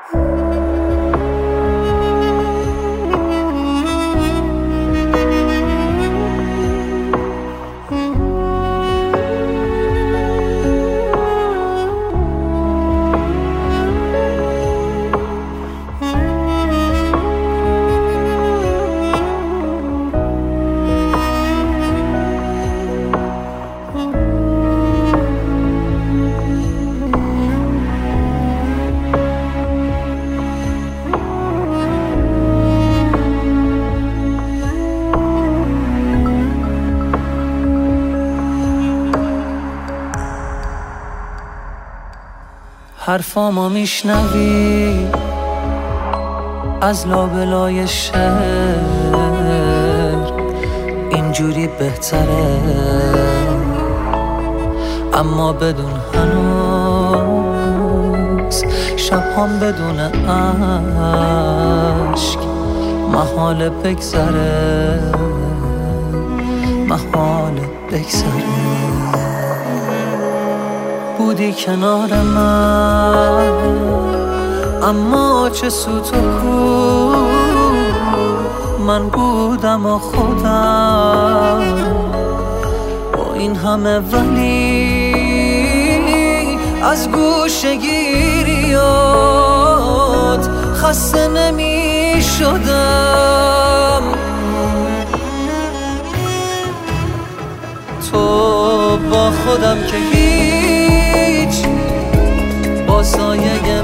حرفامو میشنوی از لابلای شهر، اینجوری بهتره، اما بدون هنوز شبهام بدون عشق محال بگذره، محال بگذره. بودی کنار من اما چه سوت و کو، من بودم و خودم با این همه ولی از گوشه‌گیریات خسته نمی شدم. تو با خودم که هیچ، با سایه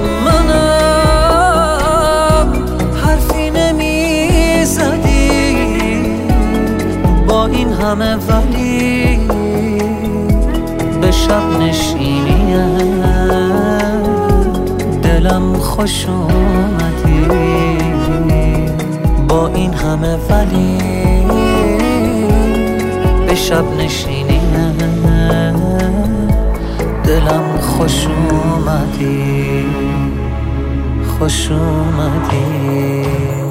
منم حرفی نمی زدی، با این همه ولی به شب نشینی دلم خوش اومدی، با این همه ولی به شب نشینی دلم خوش اومدی، خوش اومدی.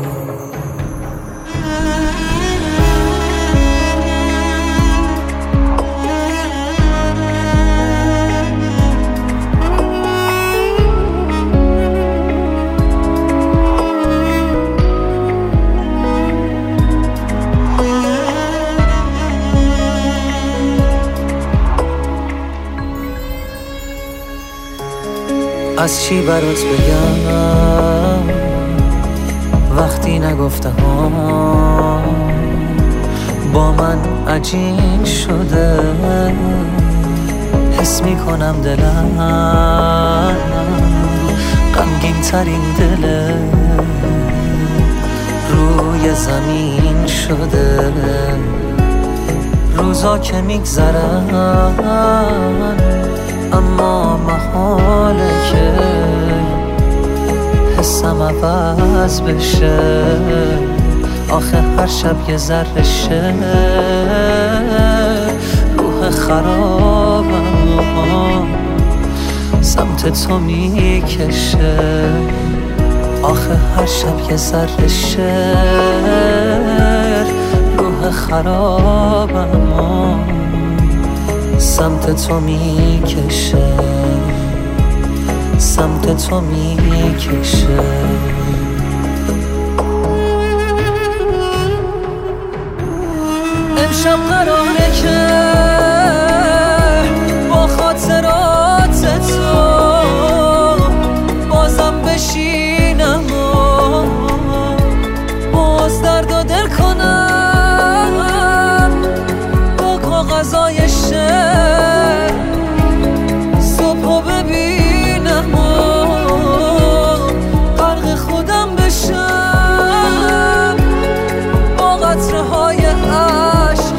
از چی برات بگم وقتی نگفتم با من عجین شده، حس میکنم دلم غمگین ترین دل روی زمین شده. روزا که میگذرن اما محاله که حسم عوض بشه، آخه هر شب یه ذره شه روح خرابم سمت تو میکشه، آخه هر شب یه ذره شه روح خرابم سمت تو میکشه، سمت تو میکشه. امشب قراره که با خاطرات تو بازم بشینم و باز درد و دل کنم با کاغذای شعر، صبحو ببینم و غرق خودم بشم با قطره های عشق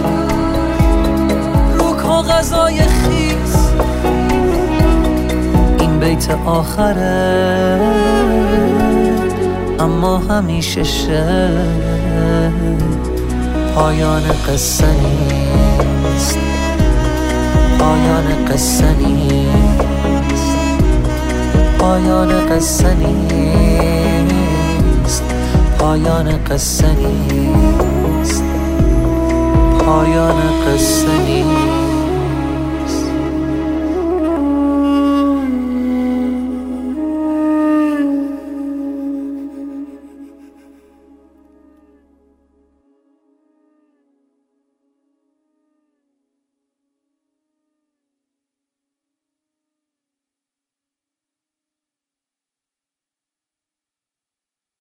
رو کاغذای خیس. این بیت آخره اما همیشه پایان قصه نیست، پایان قصه نیست، پایان قصه نیست، پایان قصه نیست، پایان قصه نیست.